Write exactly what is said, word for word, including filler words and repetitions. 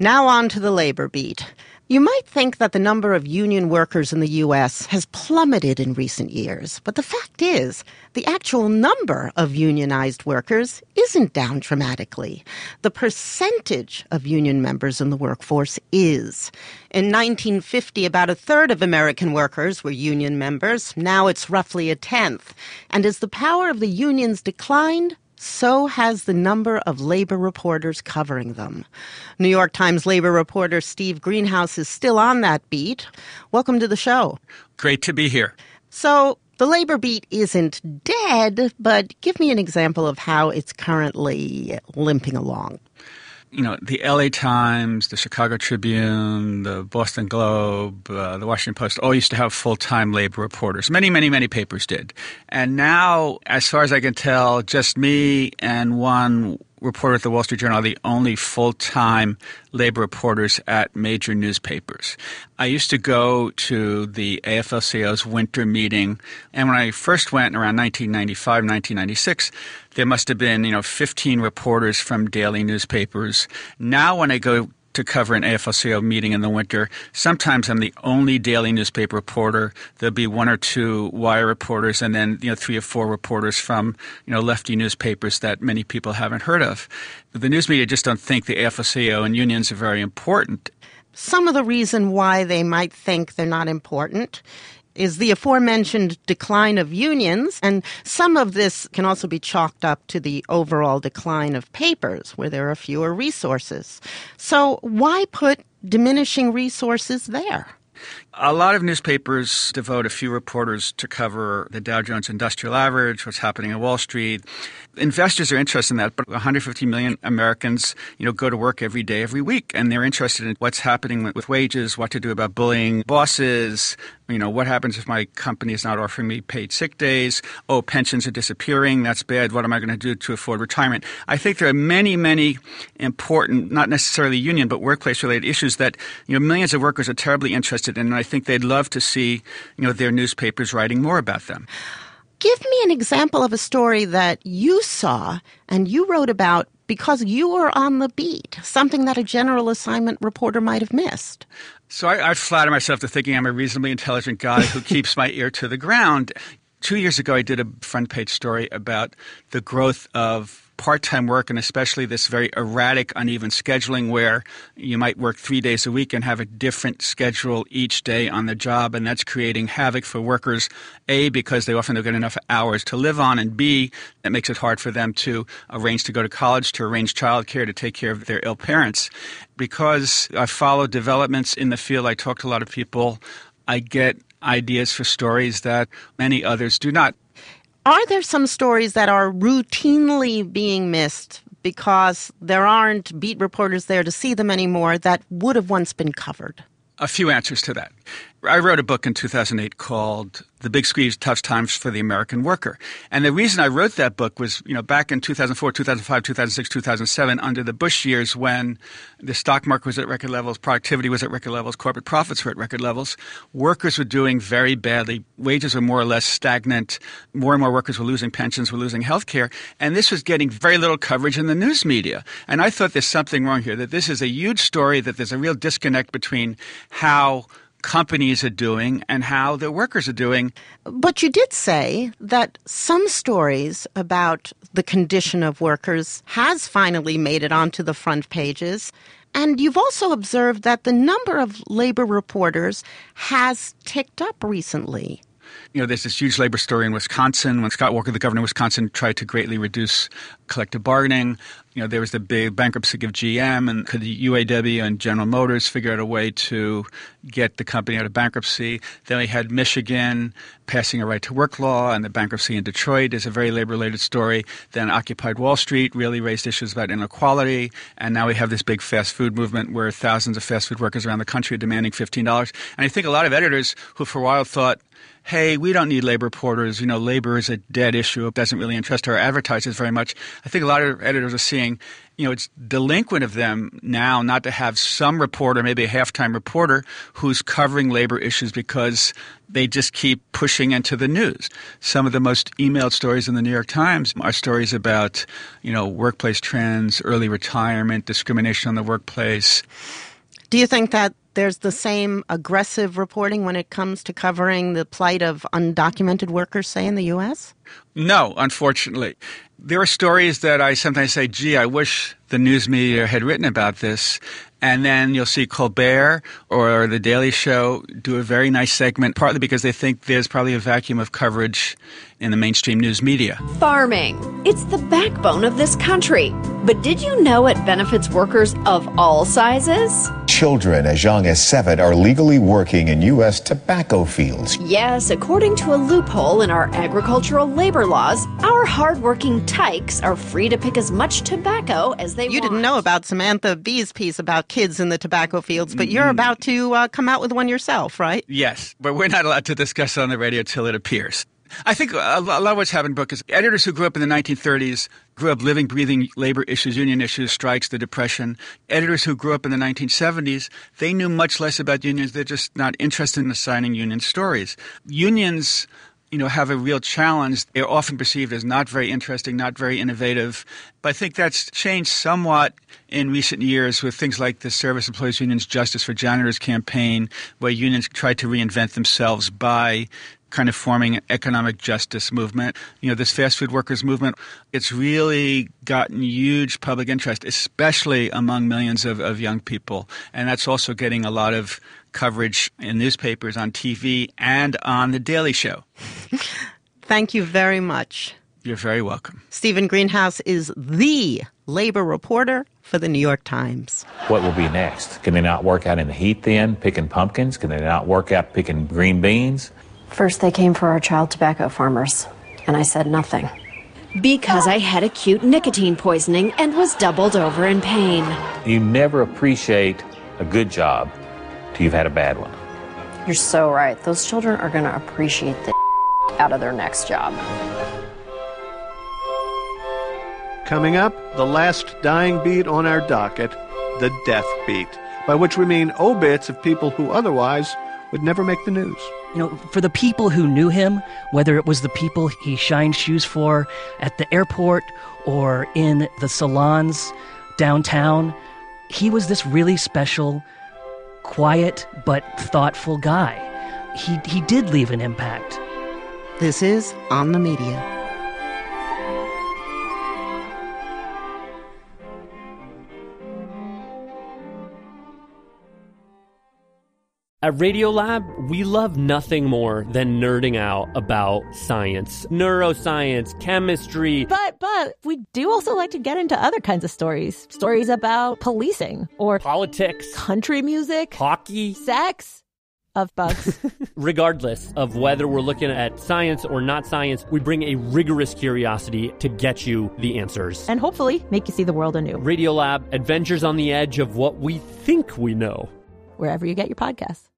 Now on to the labor beat. You might think that the number of union workers in the U S has plummeted in recent years, but the fact is, the actual number of unionized workers isn't down dramatically. The percentage of union members in the workforce is. In nineteen fifty, about a third of American workers were union members. Now it's roughly a tenth. And as the power of the unions declined, so has the number of labor reporters covering them. New York Times labor reporter Steve Greenhouse is still on that beat. Welcome to the show. Great to be here. So the labor beat isn't dead, but give me an example of how it's currently limping along. You know, the L A Times, the Chicago Tribune, the Boston Globe, uh, the Washington Post all used to have full-time labor reporters. Many, many, many papers did. And now, as far as I can tell, just me and one reporter at the Wall Street Journal are the only full-time labor reporters at major newspapers. I used to go to the A F L C O's winter meeting, and when I first went around nineteen ninety-five, nineteen ninety-six, there must have been, you know, fifteen reporters from daily newspapers. Now when I go to cover an A F L C O meeting in the winter, sometimes I'm the only daily newspaper reporter. There'll be one or two wire reporters and then, you know, three or four reporters from, you know, lefty newspapers that many people haven't heard of. The news media just don't think the A F L C O and unions are very important. Some of the reason why they might think they're not important is the aforementioned decline of unions, and some of this can also be chalked up to the overall decline of papers, where there are fewer resources. So why put diminishing resources there? A lot of newspapers devote a few reporters to cover the Dow Jones Industrial Average, what's happening on Wall Street. Investors are interested in that, but one hundred fifty million Americans, you know, go to work every day, every week, and they're interested in what's happening with wages, what to do about bullying bosses, you know, what happens if my company is not offering me paid sick days? Oh, pensions are disappearing. That's bad. What am I going to do to afford retirement? I think there are many, many important, not necessarily union, but workplace-related issues that, you know, millions of workers are terribly interested in, and I think they'd love to see, you know, their newspapers writing more about them. Give me an example of a story that you saw and you wrote about because you were on the beat, something that a general assignment reporter might have missed. So I, I flatter myself to thinking I'm a reasonably intelligent guy who keeps my ear to the ground. Two years ago, I did a front page story about the growth of part-time work, and especially this very erratic, uneven scheduling where you might work three days a week and have a different schedule each day on the job, and that's creating havoc for workers, A, because they often don't get enough hours to live on, and B, that makes it hard for them to arrange to go to college, to arrange childcare, to take care of their ill parents. Because I follow developments in the field, I talk to a lot of people, I get ideas for stories that many others do not. Are there some stories that are routinely being missed because there aren't beat reporters there to see them anymore that would have once been covered? A few answers to that. I wrote a book in two thousand eight called The Big Squeeze, Tough Times for the American Worker. And the reason I wrote that book was, you know, back in two thousand four, two thousand five, two thousand six, two thousand seven, under the Bush years when the stock market was at record levels, productivity was at record levels, corporate profits were at record levels, workers were doing very badly. Wages were more or less stagnant. More and more workers were losing pensions, were losing health care. And this was getting very little coverage in the news media. And I thought there's something wrong here, that this is a huge story, that there's a real disconnect between how companies are doing and how their workers are doing. But you did say that some stories about the condition of workers has finally made it onto the front pages. And you've also observed that the number of labor reporters has ticked up recently. You know, there's this huge labor story in Wisconsin when Scott Walker, the governor of Wisconsin, tried to greatly reduce collective bargaining. You know, there was the big bankruptcy of G M, and could the U A W and General Motors figure out a way to get the company out of bankruptcy? Then we had Michigan passing a right-to-work law, and the bankruptcy in Detroit is a very labor-related story. Then Occupy Wall Street really raised issues about inequality, and now we have this big fast food movement where thousands of fast food workers around the country are demanding fifteen dollars. And I think a lot of editors who for a while thought, hey, we don't need labor reporters, you know, labor is a dead issue, it doesn't really interest our advertisers very much. I think a lot of editors are seeing reporting, you know, it's delinquent of them now not to have some reporter, maybe a half-time reporter, who's covering labor issues because they just keep pushing into the news. Some of the most emailed stories in the New York Times are stories about, you know, workplace trends, early retirement, discrimination on the workplace. Do you think that there's the same aggressive reporting when it comes to covering the plight of undocumented workers, say, in the U S? No, unfortunately. There are stories that I sometimes say, gee, I wish the news media had written about this. And then you'll see Colbert or The Daily Show do a very nice segment, partly because they think there's probably a vacuum of coverage in the mainstream news media. Farming. It's the backbone of this country. But did you know it benefits workers of all sizes? Children as young as seven are legally working in U S tobacco fields. Yes, according to a loophole in our agricultural labor laws, our hardworking tykes are free to pick as much tobacco as they you want. You didn't know about Samantha Bee's piece about kids in the tobacco fields, but you're about to uh, come out with one yourself, right? Yes, but we're not allowed to discuss it on the radio till it appears. I think a lot of what's happened in the book is editors who grew up in the nineteen thirties, grew up living, breathing labor issues, union issues, strikes, the Depression. Editors who grew up in the nineteen seventies, they knew much less about unions. They're just not interested in assigning union stories. Unions, you know, have a real challenge. They're often perceived as not very interesting, not very innovative. But I think that's changed somewhat in recent years with things like the Service Employees Union's Justice for Janitors campaign, where unions try to reinvent themselves by kind of forming an economic justice movement. You know, this fast food workers movement, it's really gotten huge public interest, especially among millions of, of young people. And that's also getting a lot of coverage in newspapers, on T V, and on The Daily Show. Thank you very much. You're very welcome. Stephen Greenhouse is the labor reporter for the New York Times. What will be next? Can they not work out in the heat then, picking pumpkins? Can they not work out picking green beans? First, they came for our child tobacco farmers, and I said nothing. Because I had acute nicotine poisoning and was doubled over in pain. You never appreciate a good job till you've had a bad one. You're so right. Those children are going to appreciate the out of their next job. Coming up, the last dying beat on our docket, the death beat, by which we mean obits of people who otherwise would never make the news. You know, for the people who knew him, whether it was the people he shined shoes for at the airport or in the salons downtown, he was this really special, quiet but thoughtful guy. He he did leave an impact. This is On the Media. At Radiolab, we love nothing more than nerding out about science, neuroscience, chemistry. But, but, we do also like to get into other kinds of stories. Stories about policing or politics, country music, hockey, sex, of bugs. Regardless of whether we're looking at science or not science, we bring a rigorous curiosity to get you the answers. And hopefully make you see the world anew. Radiolab, adventures on the edge of what we think we know. Wherever you get your podcasts.